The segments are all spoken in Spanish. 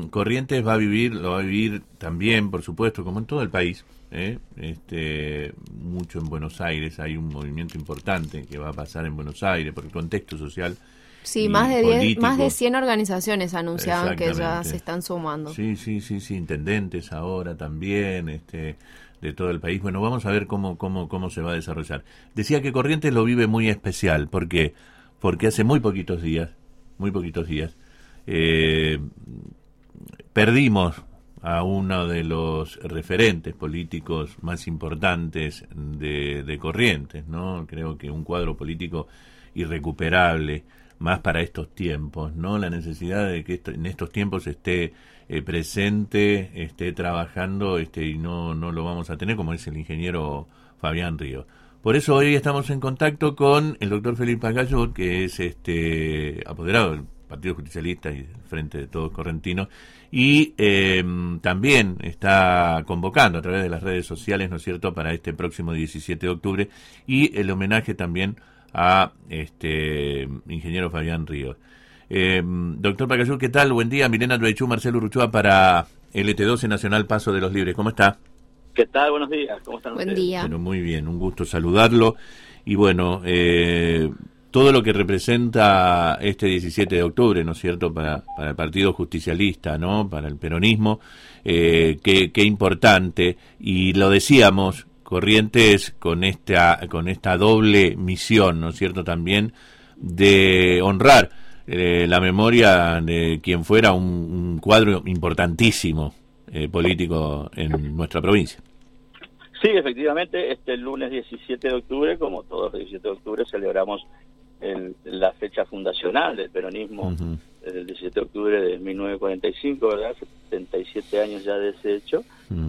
Corrientes lo va a vivir también, por supuesto, como en todo el país, mucho en Buenos Aires. Hay un movimiento importante que va a pasar en Buenos Aires por el contexto social. Sí, y más de 100 político. organizaciones anunciaban que ya se están sumando. Sí, intendentes ahora también, de todo el país. Bueno, vamos a ver cómo se va a desarrollar. Decía que Corrientes lo vive muy especial. ¿Por qué? Porque hace muy poquitos días, perdimos a uno de los referentes políticos más importantes de Corrientes, ¿no? Creo que un cuadro político irrecuperable, más para estos tiempos, ¿no? La necesidad de que en estos tiempos esté presente, esté trabajando, y no lo vamos a tener, como es el ingeniero Fabián Ríos. Por eso hoy estamos en contacto con el doctor Felipe Pacayut, que es apoderado del Partido Justicialista y del Frente de Todos Correntinos, y también está convocando a través de las redes sociales, ¿no es cierto?, para este próximo 17 de octubre, y el homenaje también a ingeniero Fabián Ríos. Doctor Pacayut, ¿qué tal? Buen día. Milena Tuaychú, Marcelo Urruchúa para LT12 Nacional Paso de los Libres. ¿Cómo está? ¿Qué tal? Buenos días. ¿Cómo están ustedes? Buen día. Bueno, muy bien. Un gusto saludarlo. Y bueno, todo lo que representa este 17 de octubre, ¿no es cierto?, para el Partido Justicialista, ¿no?, para el peronismo, qué importante. Y lo decíamos, Corrientes con esta doble misión, ¿no es cierto?, también de honrar la memoria de quien fuera un cuadro importantísimo político en nuestra provincia. Sí, efectivamente, este lunes 17 de octubre, como todos los 17 de octubre, celebramos la fecha fundacional del peronismo, desde el 17 de octubre de 1945, ¿verdad? 77 años ya de ese hecho.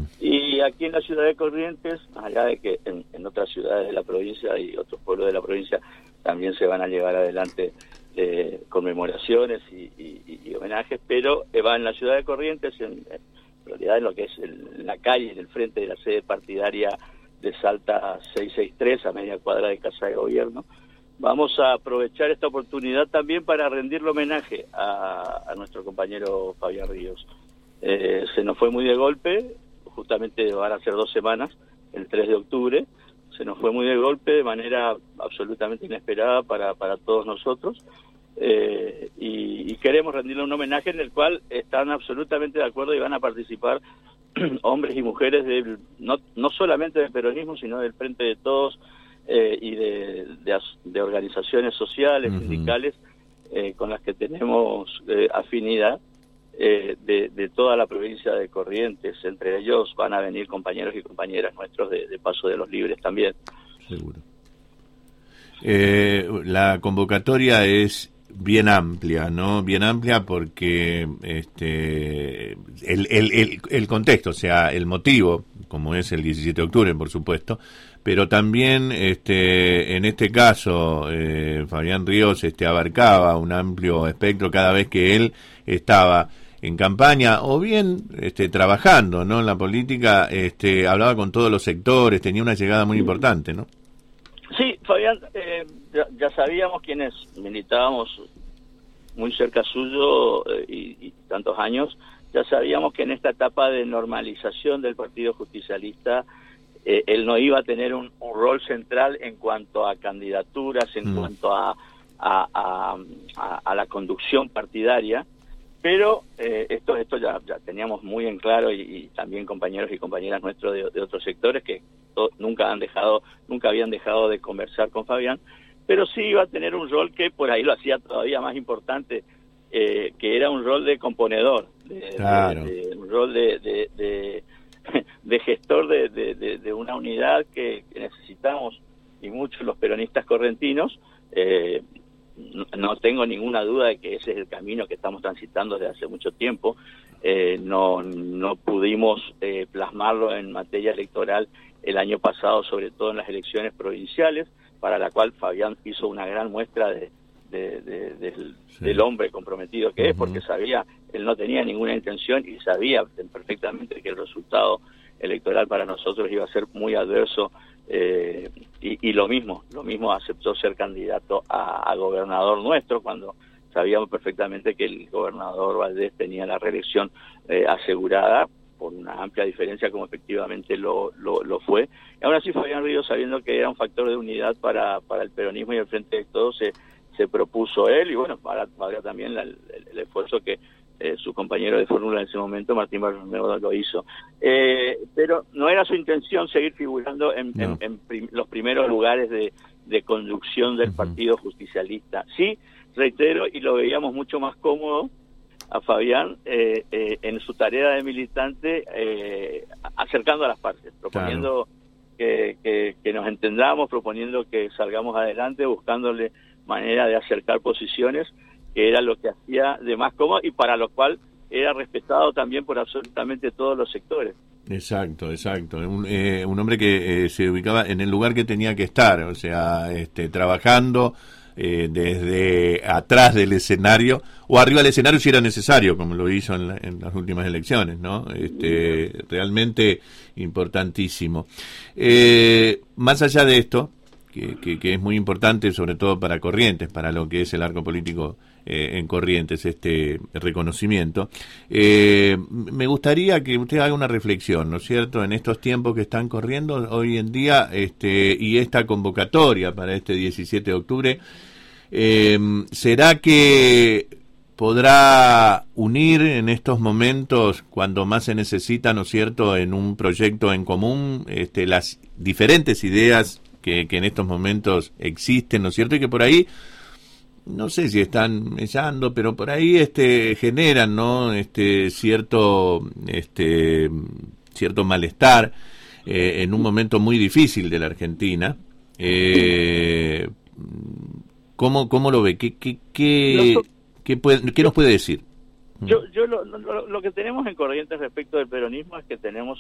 Y aquí en la ciudad de Corrientes, más allá de que en otras ciudades de la provincia y otros pueblos de la provincia también se van a llevar adelante conmemoraciones y homenajes, pero va en la ciudad de Corrientes, en realidad en lo que es la calle, en el frente de la sede partidaria de Salta 663, a media cuadra de Casa de Gobierno. Vamos a aprovechar esta oportunidad también para rendirle homenaje a nuestro compañero Fabián Ríos. Se nos fue muy de golpe, justamente van a ser 2 semanas, el 3 de octubre, se nos fue muy de golpe, de manera absolutamente inesperada para todos nosotros, y queremos rendirle un homenaje en el cual están absolutamente de acuerdo y van a participar hombres y mujeres no solamente del peronismo, sino del Frente de Todos, y de organizaciones sociales, sindicales, con las que tenemos afinidad, de toda la provincia de Corrientes. Entre ellos van a venir compañeros y compañeras nuestros de Paso de los Libres también. Seguro. La convocatoria es bien amplia, ¿no? Bien amplia porque el contexto, o sea, el motivo, como es el 17 de octubre, por supuesto, pero también en este caso Fabián Ríos abarcaba un amplio espectro cada vez que él estaba en campaña o bien trabajando, ¿no?, en la política, hablaba con todos los sectores, tenía una llegada muy importante, ¿no? Sí, Fabián, ya sabíamos quienes militábamos muy cerca suyo y tantos años, ya sabíamos que en esta etapa de normalización del Partido Justicialista él no iba a tener un rol central en cuanto a candidaturas, en cuanto a la conducción partidaria, pero esto ya teníamos muy en claro y también compañeros y compañeras nuestros de otros sectores que nunca habían dejado de conversar con Fabián, pero sí iba a tener un rol que por ahí lo hacía todavía más importante, que era un rol de componedor, un rol de gestor de una unidad que necesitamos, y muchos los peronistas correntinos. No tengo ninguna duda de que ese es el camino que estamos transitando desde hace mucho tiempo. No pudimos plasmarlo en materia electoral el año pasado, sobre todo en las elecciones provinciales, para la cual Fabián hizo una gran muestra del hombre comprometido que es, porque él no tenía ninguna intención y sabía perfectamente que el resultado electoral para nosotros iba a ser muy adverso, y lo mismo aceptó ser candidato a gobernador nuestro cuando sabíamos perfectamente que el gobernador Valdés tenía la reelección asegurada por una amplia diferencia, como efectivamente lo fue. Y aún así Fabián Ríos, sabiendo que era un factor de unidad para el peronismo y el Frente de Todos, se propuso él, y bueno, valga también el esfuerzo que su compañero de fórmula en ese momento, Martín Bermeo, lo hizo. Pero no era su intención seguir figurando en los primeros lugares de conducción del Partido Justicialista. Sí, reitero, y lo veíamos mucho más cómodo a Fabián en su tarea de militante, acercando a las partes, proponiendo que nos entendamos, proponiendo que salgamos adelante, buscándole manera de acercar posiciones, que era lo que hacía de más cómodo y para lo cual era respetado también por absolutamente todos los sectores. Exacto. Un hombre que se ubicaba en el lugar que tenía que estar, o sea, trabajando desde atrás del escenario o arriba del escenario si era necesario, como lo hizo en las últimas elecciones, ¿no? Realmente importantísimo. Más allá de esto, que es muy importante, sobre todo para Corrientes, para lo que es el arco político en Corrientes, este reconocimiento, me gustaría que usted haga una reflexión, ¿no es cierto?, en estos tiempos que están corriendo hoy en día, y esta convocatoria para este 17 de octubre, ¿será que podrá unir en estos momentos, cuando más se necesita, ¿no es cierto?, en un proyecto en común, las diferentes ideas que en estos momentos existen, ¿no es cierto?, y que por ahí, no sé si están mellando, pero por ahí generan, ¿no?, cierto malestar en un momento muy difícil de la Argentina. ¿Cómo lo ve? ¿Qué nos puede decir? Yo lo que tenemos en Corrientes respecto del peronismo es que tenemos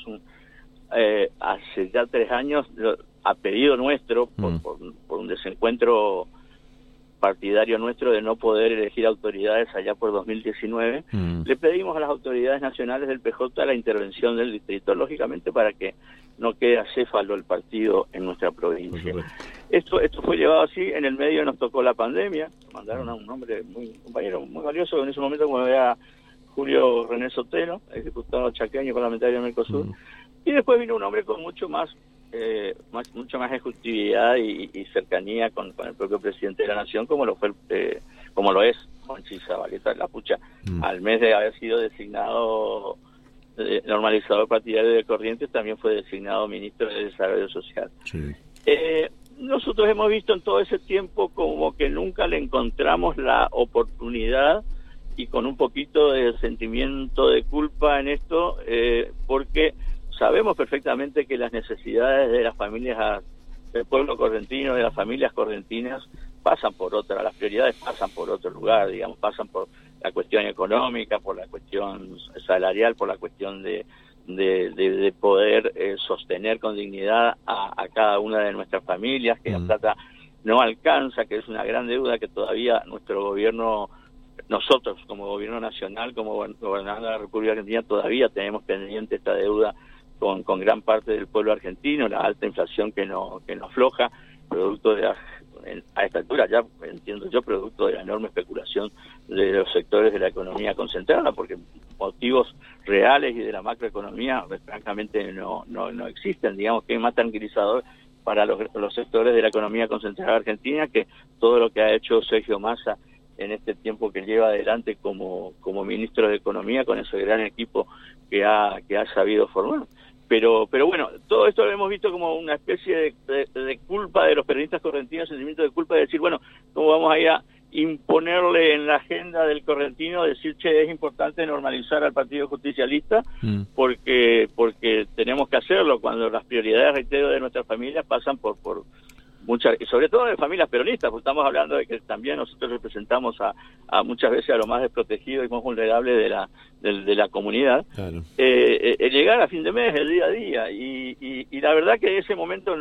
hace ya 3 años, a pedido nuestro, por un desencuentro partidario nuestro de no poder elegir autoridades allá por 2019, le pedimos a las autoridades nacionales del PJ la intervención del distrito, lógicamente para que no quede acéfalo el partido en nuestra provincia. Esto fue llevado así, en el medio nos tocó la pandemia, mandaron a un hombre, un compañero muy valioso en ese momento, como era Julio René Sotelo, el diputado chaqueño parlamentario de Mercosur, y después vino un hombre con mucha más ejecutividad y cercanía con el propio presidente de la Nación, como lo es Juanchi Zabaleta La Pucha, al mes de haber sido designado normalizador partidario de Corrientes, también fue designado ministro de Desarrollo Social. Sí. Nosotros hemos visto en todo ese tiempo como que nunca le encontramos la oportunidad, y con un poquito de sentimiento de culpa en esto, porque sabemos perfectamente que las necesidades de las familias del pueblo correntino, de las familias correntinas, pasan por otra, las prioridades pasan por otro lugar, digamos, pasan por la cuestión económica, por la cuestión salarial, por la cuestión de poder sostener con dignidad a cada una de nuestras familias, que la plata no alcanza, que es una gran deuda que todavía nuestro gobierno, nosotros como gobierno nacional, como gobernador de la República Argentina, todavía tenemos pendiente esta deuda con gran parte del pueblo argentino, la alta inflación que no afloja, producto de a esta altura ya entiendo yo, producto de la enorme especulación de los sectores de la economía concentrada, porque motivos reales y de la macroeconomía francamente no existen. Digamos que es más tranquilizador para los sectores de la economía concentrada argentina que todo lo que ha hecho Sergio Massa en este tiempo que lleva adelante como ministro de Economía, con ese gran equipo que ha sabido formar. Pero bueno, todo esto lo hemos visto como una especie de culpa de los peronistas correntinos, sentimiento de culpa de decir, bueno, ¿cómo vamos a ir a imponerle en la agenda del correntino, decir, che, es importante normalizar al Partido Justicialista, porque tenemos que hacerlo cuando las prioridades, reitero, de nuestras familias pasan por muchas, y sobre todo de familias peronistas, porque estamos hablando de que también nosotros representamos a muchas veces a lo más desprotegido y más vulnerable de la comunidad. Claro. Llegar a fin de mes, el día a día, y la verdad que ese momento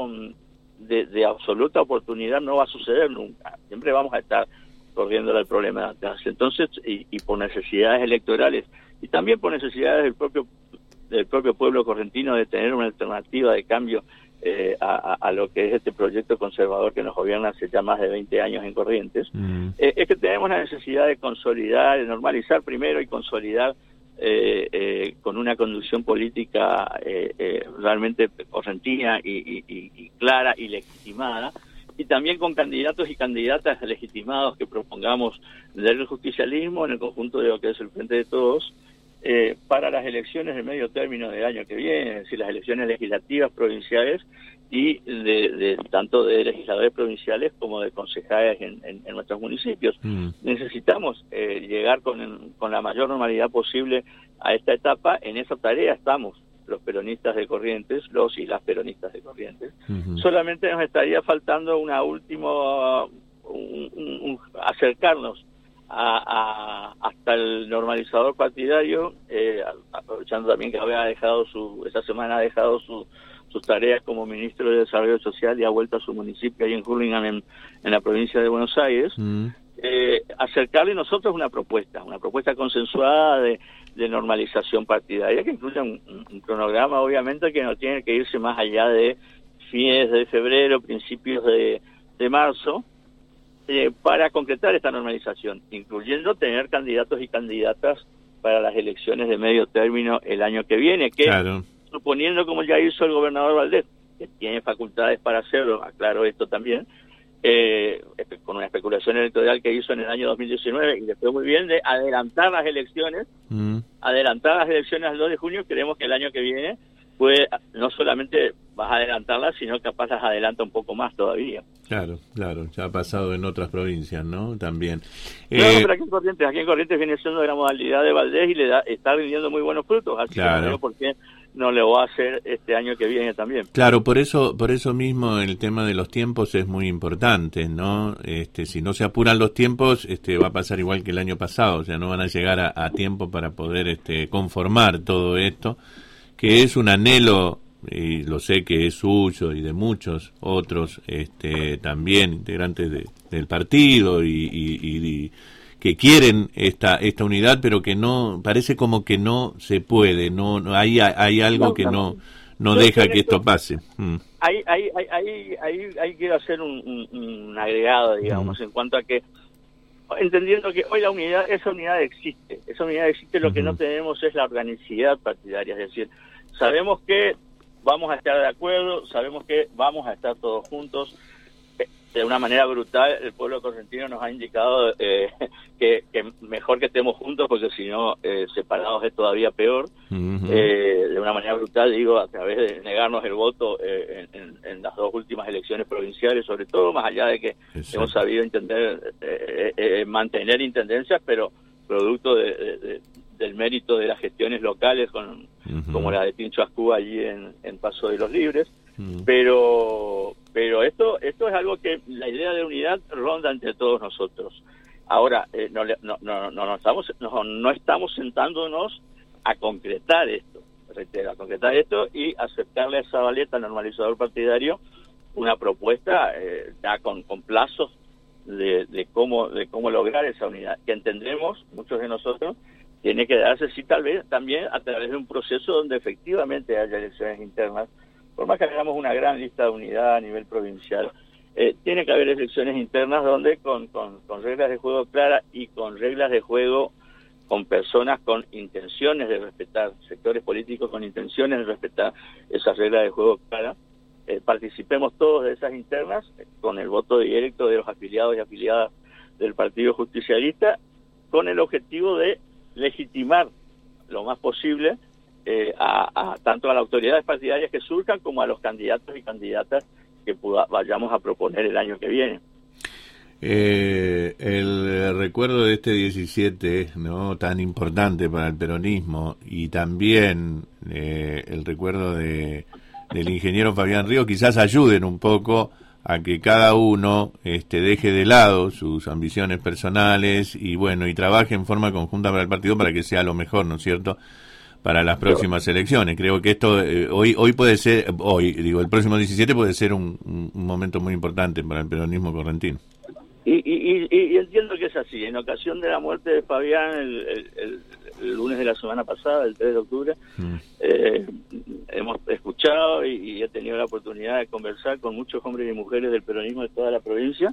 de absoluta oportunidad no va a suceder nunca. Siempre vamos a estar corriendo el problema de atrás. Entonces, y por necesidades electorales, y también por necesidades del propio pueblo correntino de tener una alternativa de cambio a lo que es este proyecto conservador que nos gobierna hace ya más de 20 años en Corrientes, es que tenemos la necesidad de consolidar, de normalizar primero y consolidar con una conducción política realmente correntina y clara y legitimada, y también con candidatos y candidatas legitimados que propongamos del justicialismo en el conjunto de lo que es el Frente de Todos, para las elecciones de medio término del año que viene, es decir, las elecciones legislativas provinciales y de tanto de legisladores provinciales como de concejales en nuestros municipios. Necesitamos llegar con la mayor normalidad posible a esta etapa. En esa tarea estamos los peronistas de Corrientes, los y las peronistas de Corrientes. Solamente nos estaría faltando una última, acercarnos hasta el normalizador partidario, aprovechando también que esta semana ha dejado sus tareas como ministro de Desarrollo Social y ha vuelto a su municipio ahí en Hurlingham, en la provincia de Buenos Aires. Acercarle nosotros una propuesta consensuada de normalización partidaria que incluya un cronograma, obviamente, que no tiene que irse más allá de fines de febrero, principios de marzo, para concretar esta normalización, incluyendo tener candidatos y candidatas para las elecciones de medio término el año que viene, que suponiendo, como ya hizo el gobernador Valdés, que tiene facultades para hacerlo, aclaro esto también, con una especulación electoral que hizo en el año 2019 y le fue muy bien, de adelantar las elecciones al 2 de junio. Queremos que el año que viene pues no solamente vas a adelantarlas, sino capaz las adelanta un poco más todavía. Claro, ya ha pasado en otras provincias, ¿no? También. No, pero aquí en Corrientes viene siendo de la modalidad de Valdés y está rindiendo muy buenos frutos, así que no veo por qué no le va a hacer este año que viene también. Claro, por eso mismo el tema de los tiempos es muy importante, ¿no? Si no se apuran los tiempos, va a pasar igual que el año pasado, o sea, no van a llegar a tiempo para poder conformar todo esto, que es un anhelo, y lo sé que es suyo y de muchos otros también integrantes del partido y que quieren esta unidad, pero que no, parece como que no se puede, no hay algo que no deja que esto pase. Ahí quiero hacer un agregado, digamos, en cuanto a que, entendiendo que hoy esa unidad existe, lo que no tenemos es la organicidad partidaria, es decir, sabemos que vamos a estar de acuerdo, sabemos que vamos a estar todos juntos. De una manera brutal, el pueblo correntino nos ha indicado que mejor que estemos juntos, porque si no, separados es todavía peor. De una manera brutal, digo, a través de negarnos el voto en las dos últimas elecciones provinciales, sobre todo, más allá de que hemos sabido mantener intendencias, pero producto del mérito de las gestiones locales, como la de Tincho Ascú allí en Paso de los Libres. Pero esto es algo que la idea de unidad ronda entre todos nosotros. Ahora, no estamos sentándonos a concretar esto, y aceptarle a Zabaleta, normalizador partidario, una propuesta ya con plazos de cómo lograr esa unidad, que entendemos, muchos de nosotros, tiene que darse, sí, tal vez también a través de un proceso donde efectivamente haya elecciones internas. Por más que hagamos una gran lista de unidad a nivel provincial, tiene que haber elecciones internas donde con reglas de juego claras y con reglas de juego con personas con intenciones de respetar, sectores políticos con intenciones de respetar esas reglas de juego claras, participemos todos de esas internas con el voto directo de los afiliados y afiliadas del Partido Justicialista, con el objetivo de legitimar lo más posible tanto a las autoridades partidarias que surjan como a los candidatos y candidatas que vayamos a proponer el año que viene. El recuerdo de este 17, ¿no?, tan importante para el peronismo, y también el recuerdo del ingeniero Fabián Ríos, quizás ayuden un poco a que cada uno deje de lado sus ambiciones personales y trabaje en forma conjunta para el partido para que sea lo mejor, ¿no es cierto?, para las próximas elecciones. Creo que esto hoy puede ser, el próximo 17 puede ser un momento muy importante para el peronismo correntino. Y entiendo que es así. En ocasión de la muerte de Fabián, el lunes de la semana pasada, el 3 de octubre, hemos escuchado escuchado y he tenido la oportunidad de conversar con muchos hombres y mujeres del peronismo de toda la provincia,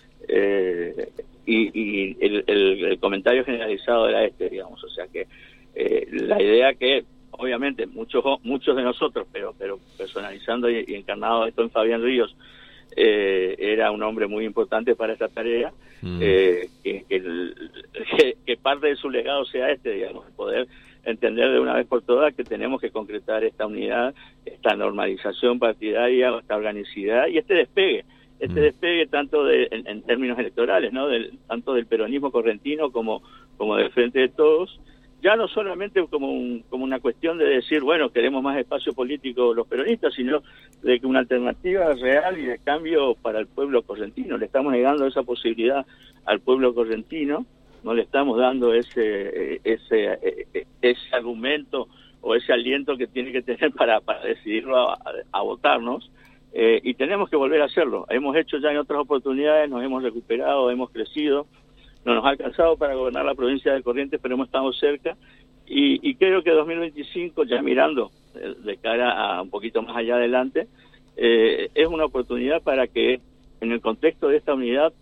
y el comentario generalizado era digamos, o sea que la idea que obviamente muchos de nosotros, pero personalizando y encarnado esto en Fabián Ríos, era un hombre muy importante para esta tarea, que parte de su legado sea digamos, poder entender de una vez por todas que tenemos que concretar esta unidad, esta normalización partidaria, esta organicidad y este despegue tanto en términos electorales, ¿no? Tanto del peronismo correntino como del Frente de Todos, ya no solamente como una cuestión de decir, bueno, queremos más espacio político los peronistas, sino de que una alternativa real y de cambio para el pueblo correntino. Le estamos negando esa posibilidad al pueblo correntino, no le estamos dando ese argumento o ese aliento que tiene que tener para decidirlo a votarnos, y tenemos que volver a hacerlo. Hemos hecho ya en otras oportunidades, nos hemos recuperado, hemos crecido, no nos ha alcanzado para gobernar la provincia de Corrientes, pero hemos estado cerca, y creo que 2025, ya mirando de cara a un poquito más allá adelante, es una oportunidad para que en el contexto de esta unidad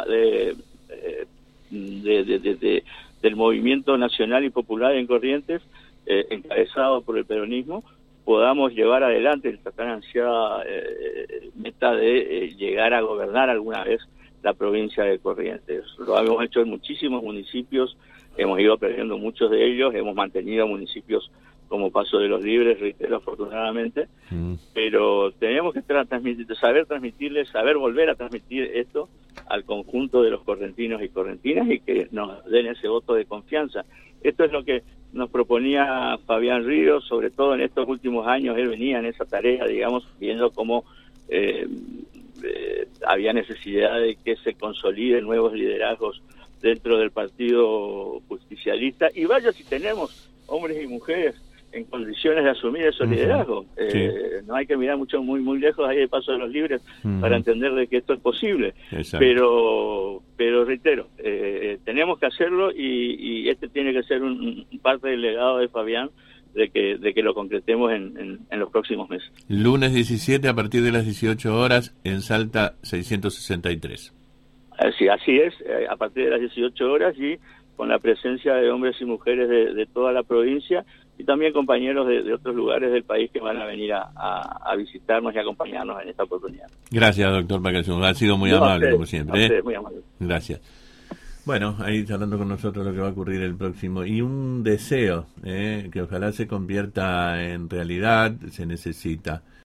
del movimiento nacional y popular en Corrientes, encabezado por el peronismo, podamos llevar adelante esta tan ansiada meta de llegar a gobernar alguna vez la provincia de Corrientes. Lo hemos hecho en muchísimos municipios, hemos ido perdiendo muchos de ellos, hemos mantenido municipios como Paso de los Libres, reitero, afortunadamente, pero tenemos que saber volver a transmitir esto al conjunto de los correntinos y correntinas y que nos den ese voto de confianza. Esto es lo que nos proponía Fabián Ríos, sobre todo en estos últimos años. Él venía en esa tarea, digamos, viendo cómo había necesidad de que se consoliden nuevos liderazgos dentro del partido justicialista, y vaya si tenemos hombres y mujeres en condiciones de asumir esos liderazgos. Sí. No hay que mirar muy lejos ahí de Paso de los Libres para entender de que esto es posible. Pero reitero, tenemos que hacerlo, y este tiene que ser un parte del legado de Fabián, de que lo concretemos en los próximos meses. Lunes 17 a partir de las 18 horas en Salta 663. Sí, así es, a partir de las 18 horas y con la presencia de hombres y mujeres de toda la provincia, y también compañeros de otros lugares del país que van a venir a visitarnos y acompañarnos en esta oportunidad. Gracias, doctor Pacalzón. Ha sido muy amable, como siempre. Muy amable. Gracias. Bueno, ahí charlando con nosotros lo que va a ocurrir el próximo. Y un deseo que ojalá se convierta en realidad, se necesita.